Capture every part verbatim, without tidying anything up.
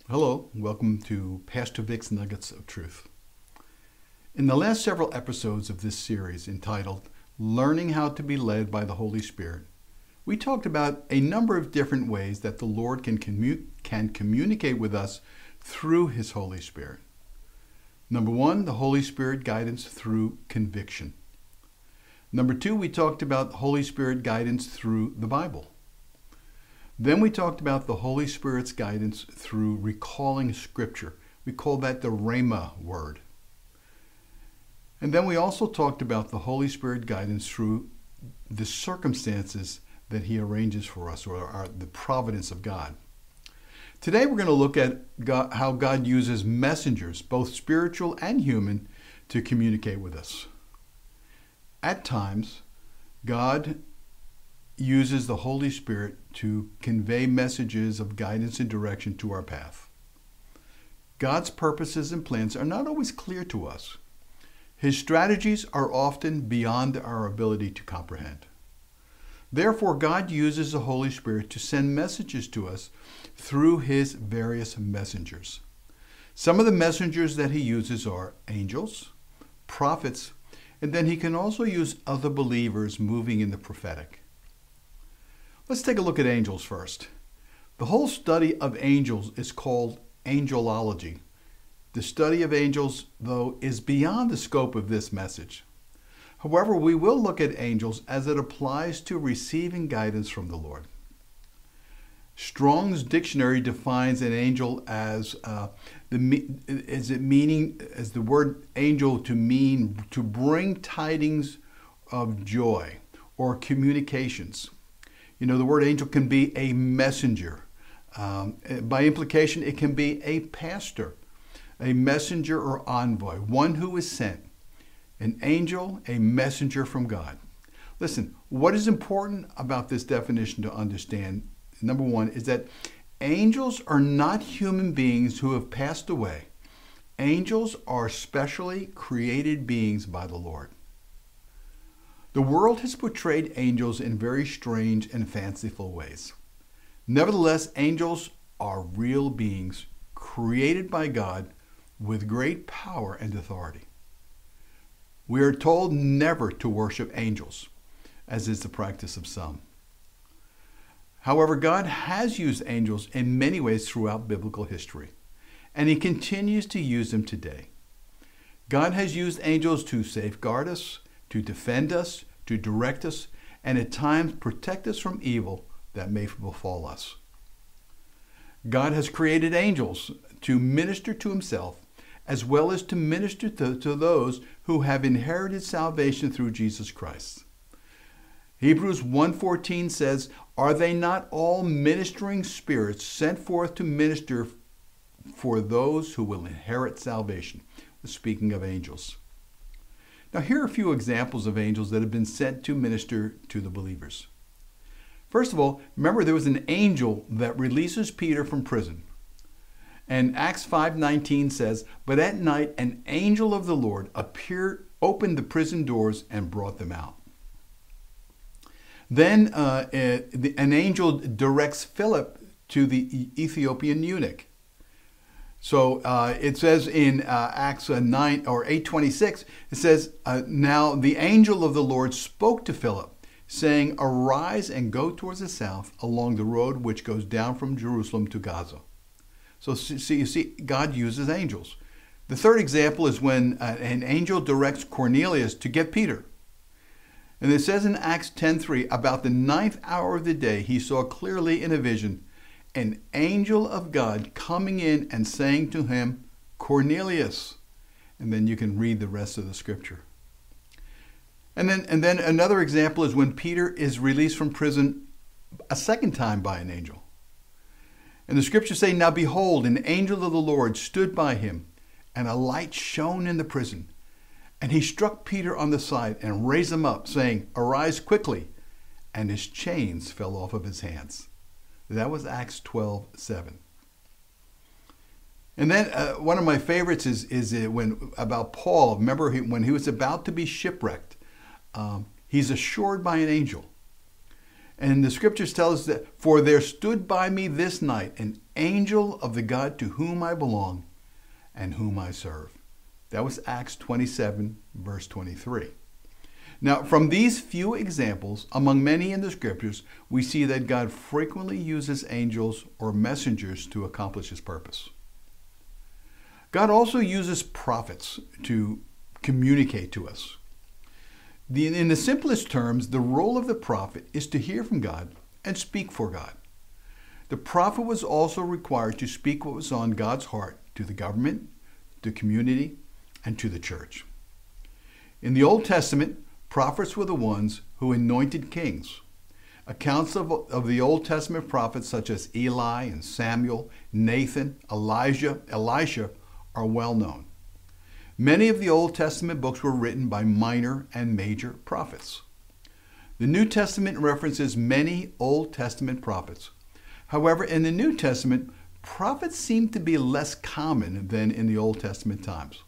Hello, welcome to Pastor Vic's Nuggets of Truth. In the last several episodes of this series entitled Learning How to be Led by the Holy Spirit, we talked about a number of different ways that the Lord can, commu- can communicate with us through His Holy Spirit. Number one, the Holy Spirit guidance through conviction. Number two, we talked about Holy Spirit guidance through the Bible. Then we talked about the Holy Spirit's guidance through recalling Scripture. We call that the Rhema word. And then we also talked about the Holy Spirit guidance through the circumstances that He arranges for us, or our, the providence of God. Today we're going to look at God, how God uses messengers, both spiritual and human, to communicate with us. At times, God uses the Holy Spirit to convey messages of guidance and direction to our path. God's purposes and plans are not always clear to us. His strategies are often beyond our ability to comprehend. Therefore, God uses the Holy Spirit to send messages to us through His various messengers. Some of the messengers that He uses are angels, prophets, and then He can also use other believers moving in the prophetic. Let's take a look at angels first. The whole study of angels is called angelology. The study of angels, though, is beyond the scope of this message. However, we will look at angels as it applies to receiving guidance from the Lord. Strong's dictionary defines an angel as uh, the is it meaning as the word angel to mean to bring tidings of joy or communications. You know, the word angel can be a messenger. Um, by implication, it can be a pastor, a messenger or envoy, one who is sent. An angel, a messenger from God. Listen, what is important about this definition to understand, number one, is that angels are not human beings who have passed away. Angels are specially created beings by the Lord. The world has portrayed angels in very strange and fanciful ways. Nevertheless, angels are real beings created by God with great power and authority. We are told never to worship angels, as is the practice of some. However, God has used angels in many ways throughout biblical history, and He continues to use them today. God has used angels to safeguard us, to defend us, to direct us, and at times protect us from evil that may befall us. God has created angels to minister to Himself, as well as to minister to, to those who have inherited salvation through Jesus Christ. Hebrews one fourteen says, "Are they not all ministering spirits sent forth to minister for those who will inherit salvation?" Speaking of angels. Now, here are a few examples of angels that have been sent to minister to the believers. First of all, remember there was an angel that releases Peter from prison. And Acts five nineteen says, "But at night an angel of the Lord appeared, opened the prison doors, and brought them out." Then uh, an angel directs Philip to the Ethiopian eunuch. So uh, it says in uh, Acts uh, nine or eight twenty-six, it says, uh, "Now the angel of the Lord spoke to Philip, saying, 'Arise and go towards the south along the road which goes down from Jerusalem to Gaza.'" So see, you see, God uses angels. The third example is when uh, an angel directs Cornelius to get Peter. And it says in Acts ten three, "About the ninth hour of the day, he saw clearly in a vision an angel of God coming in and saying to him, 'Cornelius.'" And then you can read the rest of the scripture. And then, and then another example is when Peter is released from prison a second time by an angel. And the scriptures say, "Now behold, an angel of the Lord stood by him, and a light shone in the prison. And he struck Peter on the side and raised him up, saying, 'Arise quickly.' And his chains fell off of his hands." That was Acts twelve seven. And then uh, one of my favorites is is uh, when about Paul. Remember he, when he was about to be shipwrecked, um, he's assured by an angel. And the scriptures tell us that, for there stood by me this night an angel of the God to whom I belong and whom I serve. That was Acts twenty-seven, verse twenty-three. Now, from these few examples, among many in the scriptures, we see that God frequently uses angels or messengers to accomplish his purpose. God also uses prophets to communicate to us. The, in the simplest terms, the role of the prophet is to hear from God and speak for God. The prophet was also required to speak what was on God's heart to the government, the community, and to the church. In the Old Testament, prophets were the ones who anointed kings. Accounts of, of the Old Testament prophets such as Eli and Samuel, Nathan, Elijah, Elisha are well known. Many of the Old Testament books were written by minor and major prophets. The New Testament references many Old Testament prophets. However, in the New Testament, prophets seem to be less common than in the Old Testament times.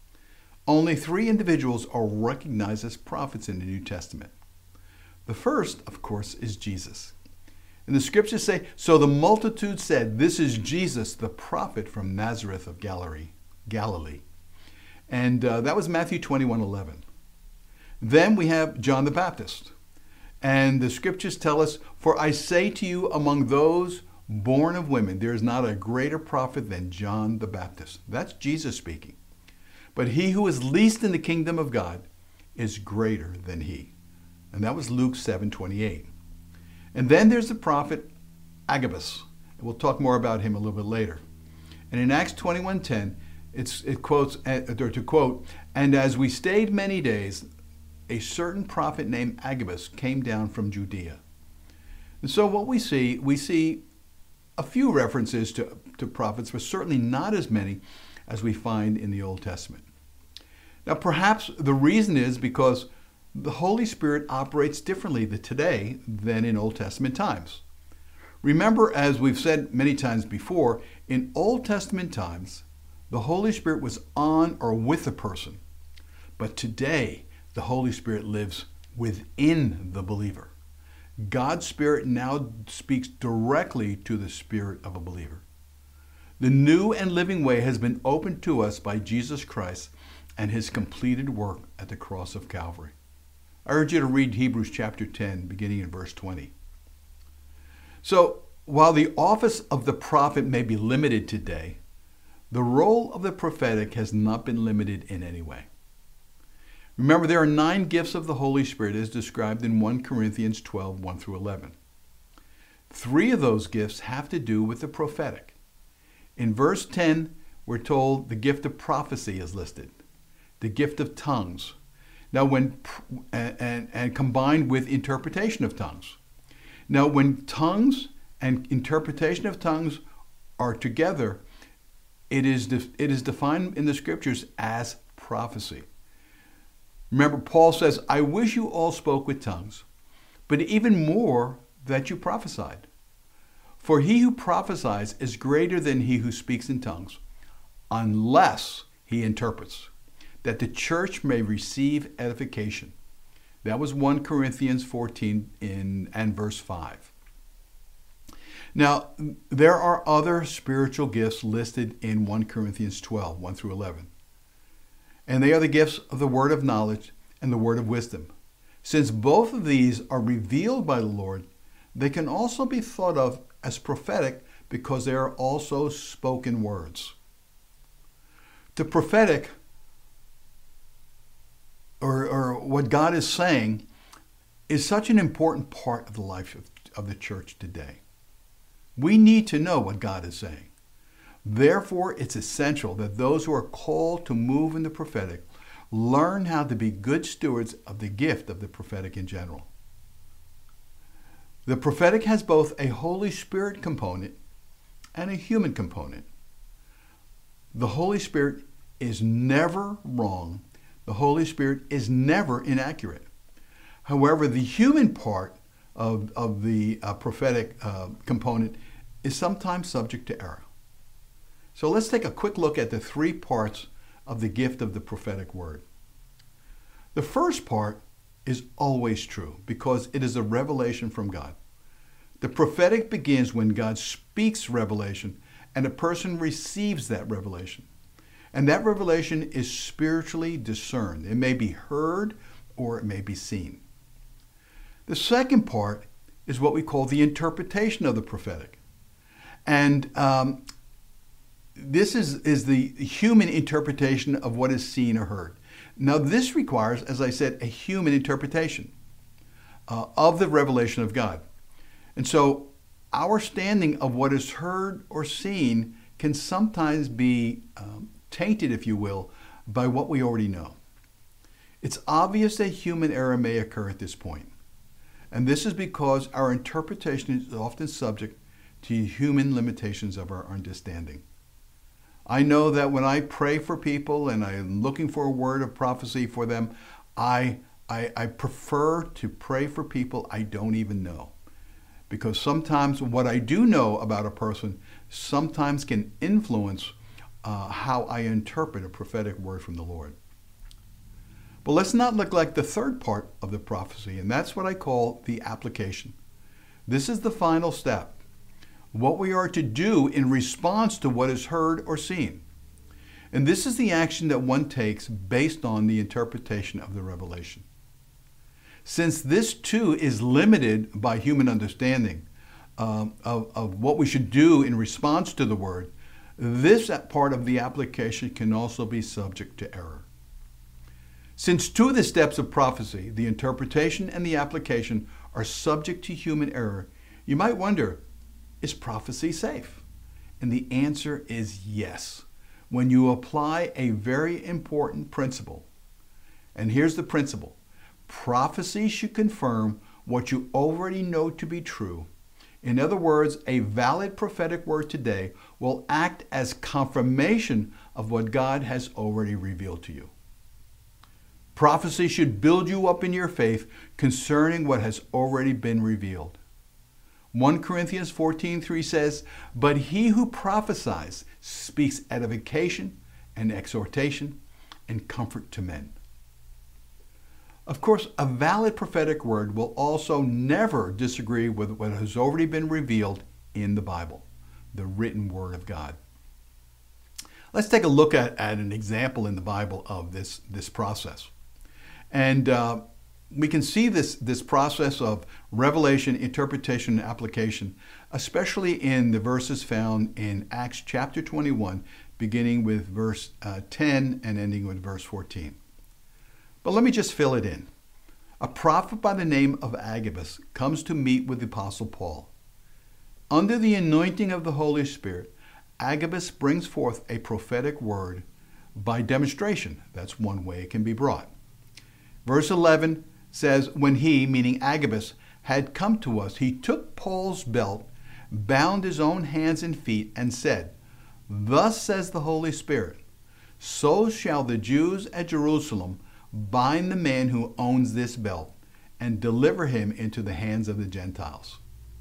Only three individuals are recognized as prophets in the New Testament. The first, of course, is Jesus. And the scriptures say, so the multitude said, this is Jesus, the prophet from Nazareth of Galilee. Galilee. And uh, that was Matthew twenty-one eleven. Then we have John the Baptist. And the scriptures tell us, for I say to you, among those born of women, there is not a greater prophet than John the Baptist. That's Jesus speaking. But he who is least in the kingdom of God is greater than he. And that was Luke seven twenty-eight. And then there's the prophet Agabus. And we'll talk more about him a little bit later. And in Acts twenty-one ten, it's, it quotes, or to quote, and as we stayed many days, a certain prophet named Agabus came down from Judea. And so what we see, we see a few references to, to prophets, but certainly not as many as we find in the Old Testament. Now, perhaps the reason is because the Holy Spirit operates differently today than in Old Testament times. Remember, as we've said many times before, in Old Testament times, the Holy Spirit was on or with a person. But today, the Holy Spirit lives within the believer. God's Spirit now speaks directly to the spirit of a believer. The new and living way has been opened to us by Jesus Christ and his completed work at the cross of Calvary. I urge you to read Hebrews chapter ten, beginning in verse twenty. So, while the office of the prophet may be limited today, the role of the prophetic has not been limited in any way. Remember, there are nine gifts of the Holy Spirit as described in First Corinthians twelve, one through eleven. Three of those gifts have to do with the prophetic. In verse ten, we're told the gift of prophecy is listed, the gift of tongues, now when and, and, and combined with interpretation of tongues. Now, when tongues and interpretation of tongues are together, it is, de- it is defined in the scriptures as prophecy. Remember, Paul says, I wish you all spoke with tongues, but even more that you prophesied. For he who prophesies is greater than he who speaks in tongues, unless he interprets, that the church may receive edification. That was First Corinthians fourteen in, and verse five. Now, there are other spiritual gifts listed in First Corinthians twelve, one through eleven. And they are the gifts of the word of knowledge and the word of wisdom. Since both of these are revealed by the Lord, they can also be thought of as prophetic because they are also spoken words. The prophetic, or, or what God is saying, is such an important part of the life of, of the church today. We need to know what God is saying. Therefore, it's essential that those who are called to move in the prophetic learn how to be good stewards of the gift of the prophetic in general. The prophetic has both a Holy Spirit component and a human component. The Holy Spirit is never wrong. The Holy Spirit is never inaccurate. However, the human part of, of the uh, prophetic uh, component is sometimes subject to error. So let's take a quick look at the three parts of the gift of the prophetic word. The first part is always true because it is a revelation from God. The prophetic begins when God speaks revelation and a person receives that revelation. And that revelation is spiritually discerned. It may be heard or it may be seen. The second part is what we call the interpretation of the prophetic. And um, this is, is the human interpretation of what is seen or heard. Now, this requires, as I said, a human interpretation uh, of the revelation of God. And so our standing of what is heard or seen can sometimes be um, tainted, if you will, by what we already know. It's obvious that human error may occur at this point. And this is because our interpretation is often subject to human limitations of our understanding. I know that when I pray for people and I'm looking for a word of prophecy for them, I, I, I prefer to pray for people I don't even know. Because sometimes what I do know about a person sometimes can influence uh, how I interpret a prophetic word from the Lord. But let's not neglect the third part of the prophecy, and that's what I call the application. This is the final step. What we are to do in response to what is heard or seen. And this is the action that one takes based on the interpretation of the revelation. Since this too is limited by human understanding um, of, of what we should do in response to the word, this part of the application can also be subject to error. Since two of the steps of prophecy, the interpretation and the application, are subject to human error, you might wonder, is prophecy safe? And the answer is yes, when you apply a very important principle. And here's the principle. Prophecy should confirm what you already know to be true. In other words, a valid prophetic word today will act as confirmation of what God has already revealed to you. Prophecy should build you up in your faith concerning what has already been revealed. First Corinthians fourteen three says, "But he who prophesies speaks edification and exhortation and comfort to men." Of course, a valid prophetic word will also never disagree with what has already been revealed in the Bible, the written word of God. Let's take a look at, at an example in the Bible of this, this process. And uh, we can see this, this process of revelation, interpretation, and application, especially in the verses found in Acts chapter twenty-one, beginning with verse uh, ten and ending with verse fourteen. But let me just fill it in. A prophet by the name of Agabus comes to meet with the Apostle Paul. Under the anointing of the Holy Spirit, Agabus brings forth a prophetic word by demonstration. That's one way it can be brought. Verse eleven says, "When he," meaning Agabus, "had come to us, he took Paul's belt, bound his own hands and feet, and said, 'Thus says the Holy Spirit, so shall the Jews at Jerusalem bind the man who owns this belt and deliver him into the hands of the Gentiles.'"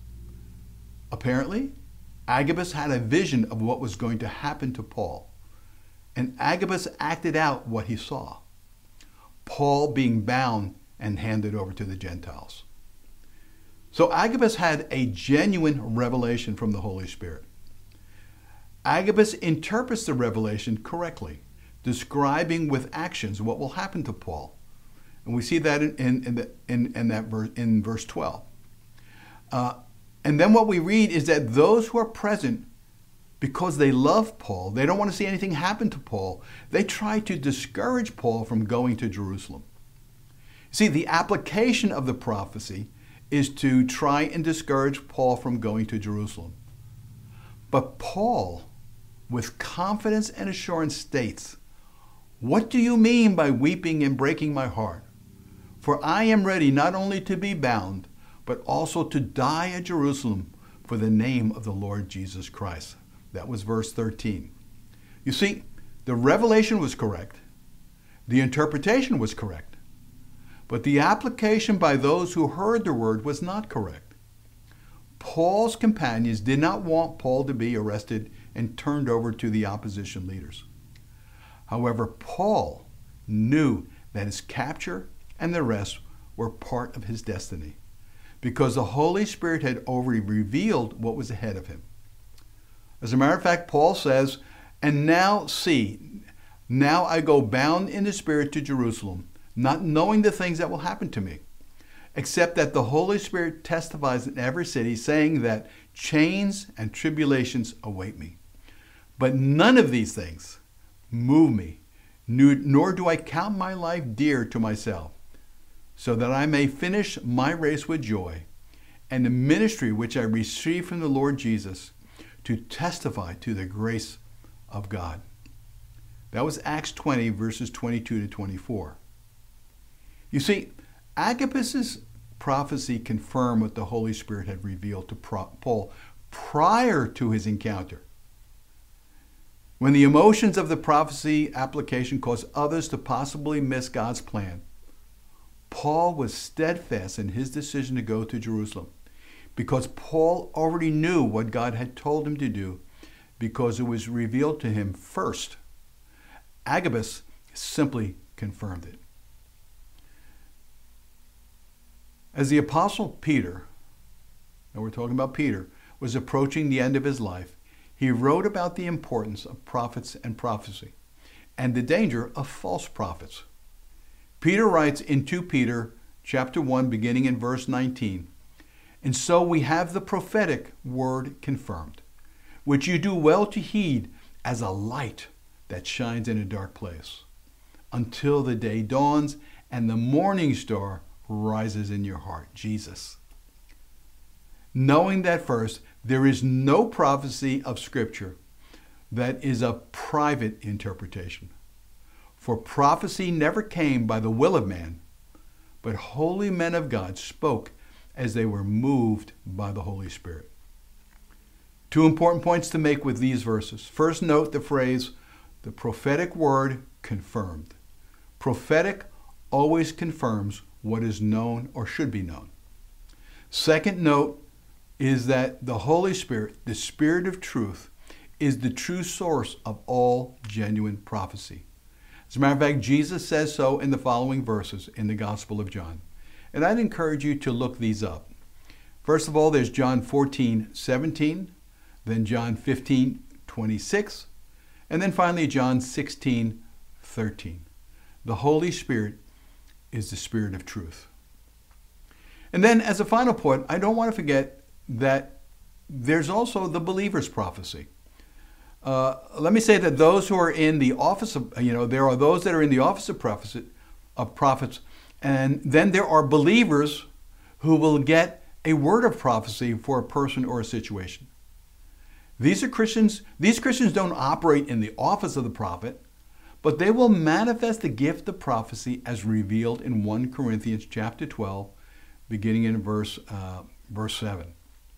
Apparently, Agabus had a vision of what was going to happen to Paul, and Agabus acted out what he saw. Paul being bound and handed over to the Gentiles. So Agabus had a genuine revelation from the Holy Spirit. Agabus interprets the revelation correctly, describing with actions what will happen to Paul. And we see that in, in, in, the, in, in, that verse, in verse twelve. Uh, and then what we read is that those who are present, because they love Paul, they don't want to see anything happen to Paul, they try to discourage Paul from going to Jerusalem. See, the application of the prophecy is to try and discourage Paul from going to Jerusalem. But Paul, with confidence and assurance, states, "What do you mean by weeping and breaking my heart? For I am ready not only to be bound, but also to die at Jerusalem for the name of the Lord Jesus Christ." That was verse thirteen. You see, the revelation was correct. The interpretation was correct. But the application by those who heard the word was not correct. Paul's companions did not want Paul to be arrested and turned over to the opposition leaders. However, Paul knew that his capture and the arrest were part of his destiny, because the Holy Spirit had already revealed what was ahead of him. As a matter of fact, Paul says, "And now see, now I go bound in the Spirit to Jerusalem, not knowing the things that will happen to me, except that the Holy Spirit testifies in every city, saying that chains and tribulations await me. But none of these things move me, nor do I count my life dear to myself, so that I may finish my race with joy, and the ministry which I received from the Lord Jesus, to testify to the grace of God." That was Acts twenty, verses twenty-two to twenty-four. You see, Agabus's prophecy confirmed what the Holy Spirit had revealed to Paul prior to his encounter. When the emotions of the prophecy application caused others to possibly miss God's plan, Paul was steadfast in his decision to go to Jerusalem, because Paul already knew what God had told him to do, because it was revealed to him first. Agabus simply confirmed it. As the Apostle Peter, and we're talking about Peter, was approaching the end of his life, he wrote about the importance of prophets and prophecy, and the danger of false prophets. Peter writes in Second Peter chapter one, beginning in verse nineteen, "And so we have the prophetic word confirmed, which you do well to heed as a light that shines in a dark place, until the day dawns and the morning star rises in your heart," Jesus. Knowing that first, there is no prophecy of Scripture that is a private interpretation. For prophecy never came by the will of man, but holy men of God spoke as they were moved by the Holy Spirit. Two important points to make with these verses. First, note the phrase, "the prophetic word confirmed." Prophetic always confirms what is known or should be known. Second note is that the Holy Spirit, the Spirit of truth, is the true source of all genuine prophecy. As a matter of fact, Jesus says so in the following verses in the Gospel of John. And I'd encourage you to look these up. First of all, there's John fourteen, seventeen, then John fifteen, twenty-six, and then finally John sixteen, thirteen. The Holy Spirit is the Spirit of truth. And then as a final point, I don't want to forget that there's also the believer's prophecy. Uh, let me say that those who are in the office of, you know, there are those that are in the office of prophecy, of prophets, and then there are believers who will get a word of prophecy for a person or a situation. These are Christians, these Christians don't operate in the office of the prophet, but they will manifest the gift of prophecy as revealed in First Corinthians chapter twelve, beginning in verse, uh, verse seven.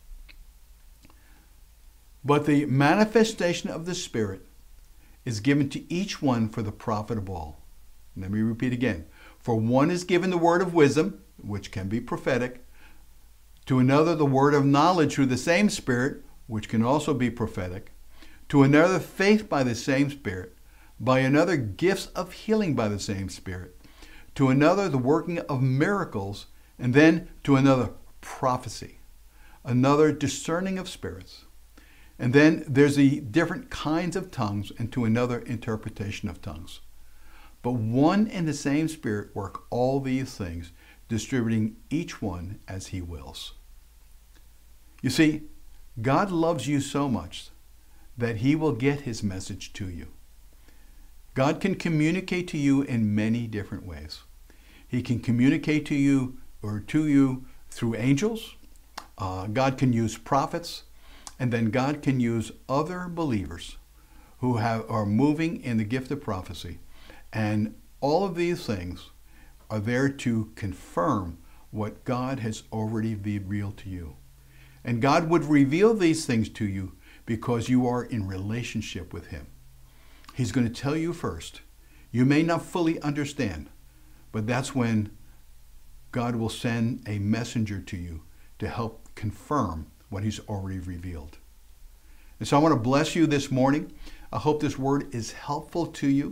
But the manifestation of the Spirit is given to each one for the profit of all. Let me repeat again. For one is given the word of wisdom, which can be prophetic, to another the word of knowledge through the same Spirit, which can also be prophetic, to another faith by the same Spirit, by another gifts of healing by the same Spirit, to another the working of miracles, and then to another prophecy, another discerning of spirits. And then there's the different kinds of tongues, and to another interpretation of tongues. But one and the same Spirit work all these things, distributing each one as he wills. You see, God loves you so much that he will get his message to you. God can communicate to you in many different ways. He can communicate to you or to you through angels. Uh, God can use prophets. And then God can use other believers who have, are moving in the gift of prophecy. And all of these things are there to confirm what God has already revealed to you. And God would reveal these things to you because you are in relationship with him. He's going to tell you first. You may not fully understand, but that's when God will send a messenger to you to help confirm what he's already revealed. And so I want to bless you this morning. I hope this word is helpful to you.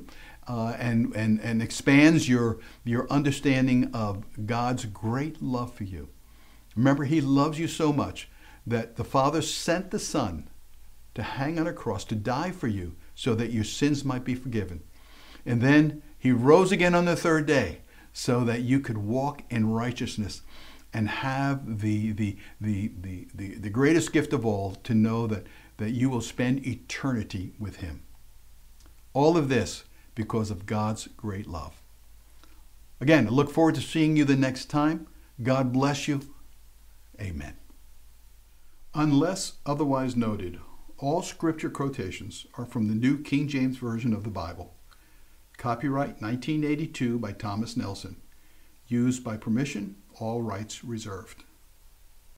uh, and, and, and expands your, your understanding of God's great love for you. Remember, he loves you so much that the Father sent the Son to hang on a cross, to die for you, so that your sins might be forgiven. And then he rose again on the third day so that you could walk in righteousness and have the, the, the, the, the, the greatest gift of all, to know that, that you will spend eternity with him. All of this because of God's great love. Again, I look forward to seeing you the next time. God bless you. Amen. Unless otherwise noted, all scripture quotations are from the New King James Version of the Bible. Copyright nineteen eighty-two by Thomas Nelson. Used by permission, all rights reserved.